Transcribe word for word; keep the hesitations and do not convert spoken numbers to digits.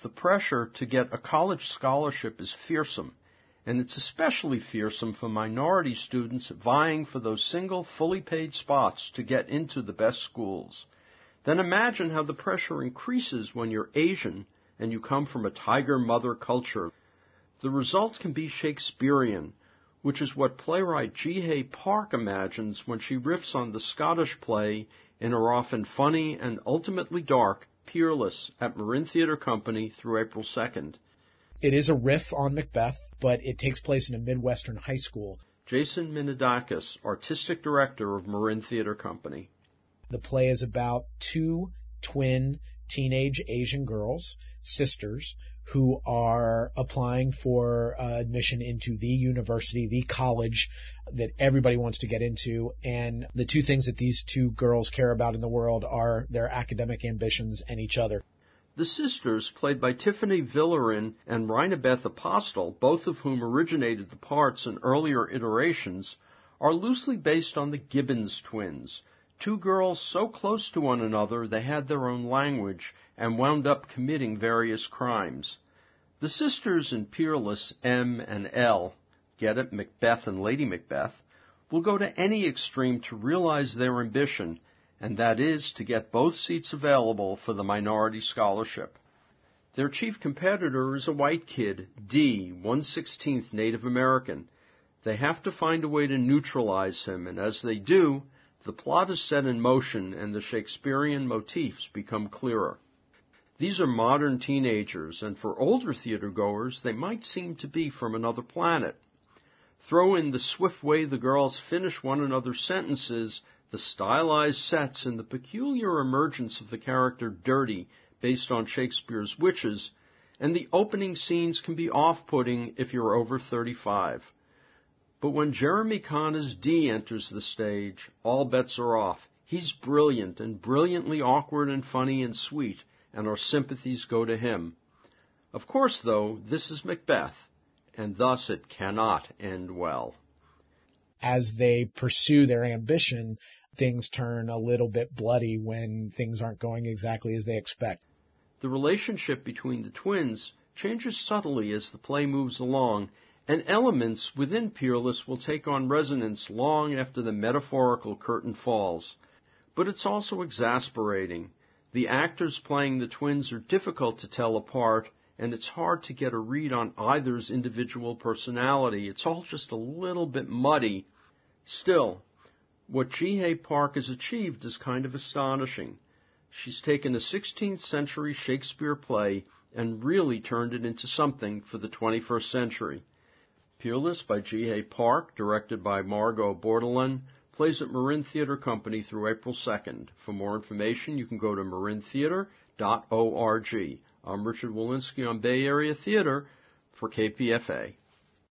The pressure to get a college scholarship is fearsome, and it's especially fearsome for minority students vying for those single, fully paid spots to get into the best schools. Then imagine how the pressure increases when you're Asian and you come from a tiger mother culture. The result can be Shakespearean, which is what playwright Ji Hae Park imagines when she riffs on the Scottish play in her often funny and ultimately dark Peerless at Marin Theatre Company through April second. It is a riff on Macbeth, but it takes place in a Midwestern high school. Jason Minadakis, Artistic Director of Marin Theatre Company. The play is about two twin teenage Asian girls, sisters, who are applying for uh, admission into the university, the college that everybody wants to get into. And the two things that these two girls care about in the world are their academic ambitions and each other. The sisters, played by Tiffany Villarin and Rina Beth Apostle, both of whom originated the parts in earlier iterations, are loosely based on the Gibbons twins, two girls so close to one another they had their own language and wound up committing various crimes. The sisters in Peerless, M and L, get it, Macbeth and Lady Macbeth, will go to any extreme to realize their ambition, and that is to get both seats available for the minority scholarship. Their chief competitor is a white kid, D, one sixteenth Native American. They have to find a way to neutralize him, and as they do, the plot is set in motion and the Shakespearean motifs become clearer. These are modern teenagers, and for older theatergoers, they might seem to be from another planet. Throw in the swift way the girls finish one another's sentences, the stylized sets, and the peculiar emergence of the character Dirty, based on Shakespeare's witches, and the opening scenes can be off-putting if you're over thirty-five. But when Jeremy Connor's D enters the stage, all bets are off. He's brilliant, and brilliantly awkward and funny and sweet, and our sympathies go to him. Of course, though, this is Macbeth, and thus it cannot end well. As they pursue their ambition, things turn a little bit bloody when things aren't going exactly as they expect. The relationship between the twins changes subtly as the play moves along, and elements within Peerless will take on resonance long after the metaphorical curtain falls. But it's also exasperating. The actors playing the twins are difficult to tell apart, and it's hard to get a read on either's individual personality. It's all just a little bit muddy. Still, what Ji Hae Park has achieved is kind of astonishing. She's taken a sixteenth century Shakespeare play and really turned it into something for the twenty-first century. Peerless by Ji Hae Park, directed by Margot Bordelon, plays at Marin Theatre Company through April second. For more information, you can go to marin theatre dot org. I'm Richard Walensky on Bay Area Theatre for K P F A.